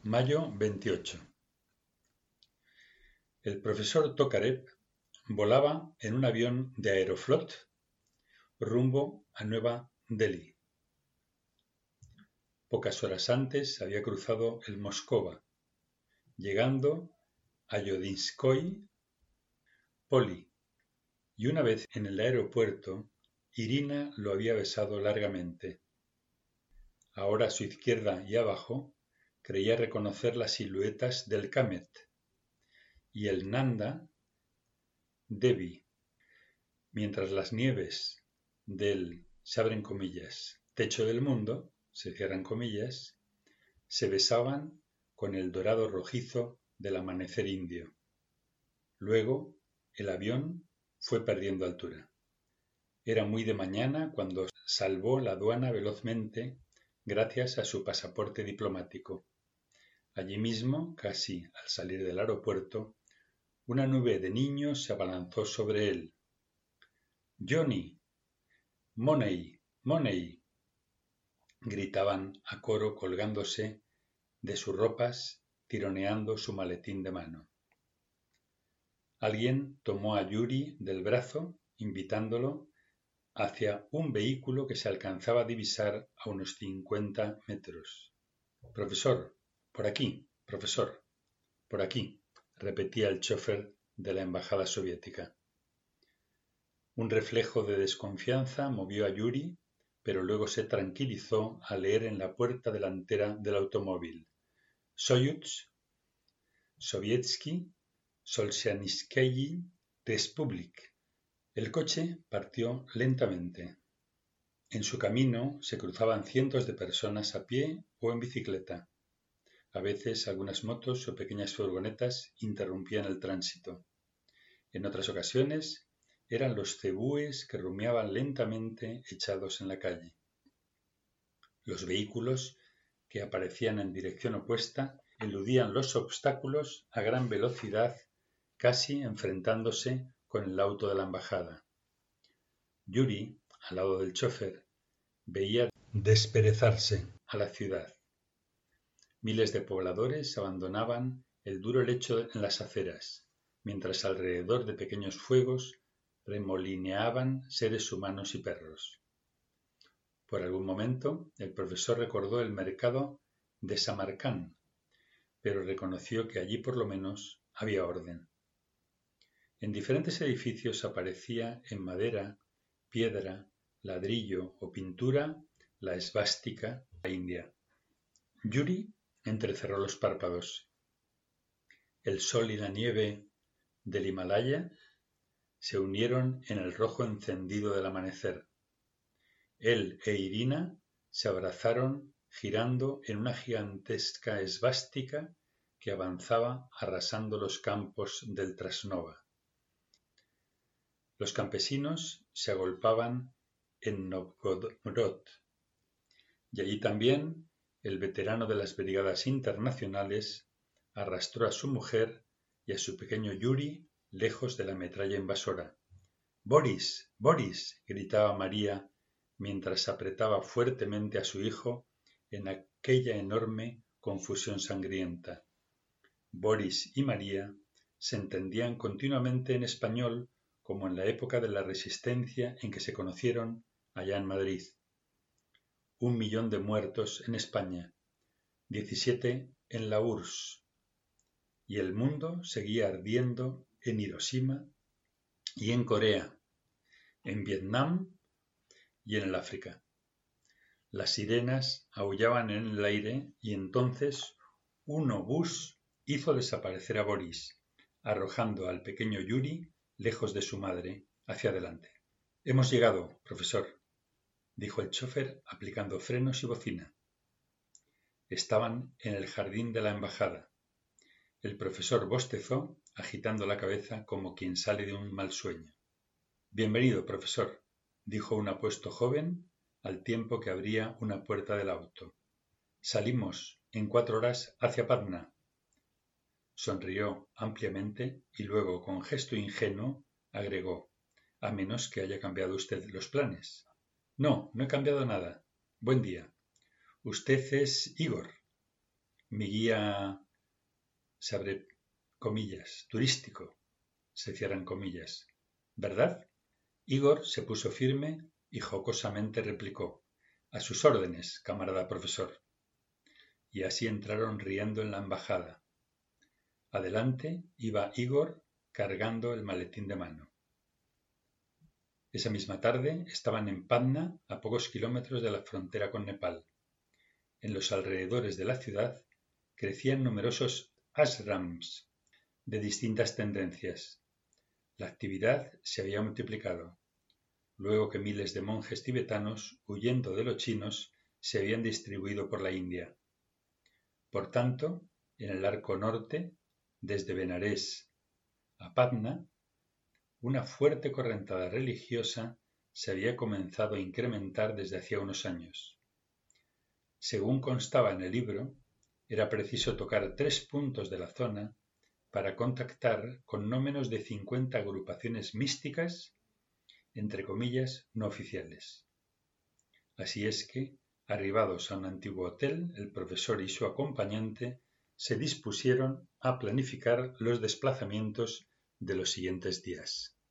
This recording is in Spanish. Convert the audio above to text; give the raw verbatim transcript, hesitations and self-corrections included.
Mayo veintiocho. El profesor Tokarev volaba en un avión de Aeroflot rumbo a Nueva Delhi. Pocas horas antes había cruzado el Moskova, llegando a Yodinskoye Poli, y una vez en el aeropuerto, Irina lo había besado largamente. Ahora a su izquierda y abajo creía reconocer las siluetas del Kamet y el Nanda Devi, mientras las nieves del, se abren comillas, techo del mundo, se cierran comillas, se besaban con el dorado rojizo del amanecer indio. Luego el avión fue perdiendo altura. Era muy de mañana cuando salvó la aduana velozmente gracias a su pasaporte diplomático. Allí mismo, casi al salir del aeropuerto, una nube de niños se abalanzó sobre él. «Johnny, Money, Money», gritaban a coro colgándose de sus ropas, tironeando su maletín de mano. Alguien tomó a Yuri del brazo, invitándolo hacia un vehículo que se alcanzaba a divisar a unos cincuenta metros. «Profesor, por aquí, profesor, por aquí», repetía el chofer de la embajada soviética. Un reflejo de desconfianza movió a Yuri, pero luego se tranquilizó al leer en la puerta delantera del automóvil: «Soyuz, Sovietsky Solzhenitsyn Republik». El coche partió lentamente. En su camino se cruzaban cientos de personas a pie o en bicicleta. A veces algunas motos o pequeñas furgonetas interrumpían el tránsito. En otras ocasiones eran los cebúes que rumiaban lentamente echados en la calle. Los vehículos que aparecían en dirección opuesta eludían los obstáculos a gran velocidad, casi enfrentándose con el auto de la embajada. Yuri, al lado del chofer, veía desperezarse a la ciudad. Miles de pobladores abandonaban el duro lecho en las aceras, mientras alrededor de pequeños fuegos remolineaban seres humanos y perros. Por algún momento, el profesor recordó el mercado de Samarcand, pero reconoció que allí por lo menos había orden. En diferentes edificios aparecía en madera, piedra, ladrillo o pintura la esvástica de la India. Yuri entrecerró los párpados. El sol y la nieve del Himalaya se unieron en el rojo encendido del amanecer. Él e Irina se abrazaron girando en una gigantesca esvástica que avanzaba arrasando los campos del Trasnova. Los campesinos se agolpaban en Novgorod, y allí también el veterano de las brigadas internacionales arrastró a su mujer y a su pequeño Yuri lejos de la metralla invasora. «¡Boris! ¡Boris!», gritaba María mientras apretaba fuertemente a su hijo en aquella enorme confusión sangrienta. Boris y María se entendían continuamente en español como en la época de la Resistencia en que se conocieron allá en Madrid. Un millón de muertos en España, diecisiete en la U R S S, y el mundo seguía ardiendo en Hiroshima y en Corea, en Vietnam y en el África. Las sirenas aullaban en el aire y entonces un obús hizo desaparecer a Boris, arrojando al pequeño Yuri lejos de su madre, hacia adelante. «Hemos llegado, profesor», dijo el chofer aplicando frenos y bocina. Estaban en el jardín de la embajada. El profesor bostezó, agitando la cabeza como quien sale de un mal sueño. «Bienvenido, profesor», dijo un apuesto joven al tiempo que abría una puerta del auto. «Salimos en cuatro horas hacia Patna». Sonrió ampliamente y luego, con gesto ingenuo, agregó: «A menos que haya cambiado usted los planes». «No, no he cambiado nada. Buen día. Usted es Igor». mi guía, se abre comillas, turístico, se cierran comillas, ¿verdad? Igor se puso firme y jocosamente replicó: «A sus órdenes, camarada profesor». Y así entraron riendo en la embajada. Adelante iba Igor cargando el maletín de mano. Esa misma tarde estaban en Patna, a pocos kilómetros de la frontera con Nepal. En los alrededores de la ciudad crecían numerosos ashrams de distintas tendencias. La actividad se había multiplicado, luego que miles de monjes tibetanos, huyendo de los chinos, se habían distribuido por la India. Por tanto, en el arco norte, desde Benarés a Patna, una fuerte correntada religiosa se había comenzado a incrementar desde hacía unos años. Según constaba en el libro, era preciso tocar tres puntos de la zona para contactar con no menos de cincuenta agrupaciones místicas, entre comillas, no oficiales. Así es que, arribados a un antiguo hotel, el profesor y su acompañante se dispusieron a planificar los desplazamientos de los siguientes días.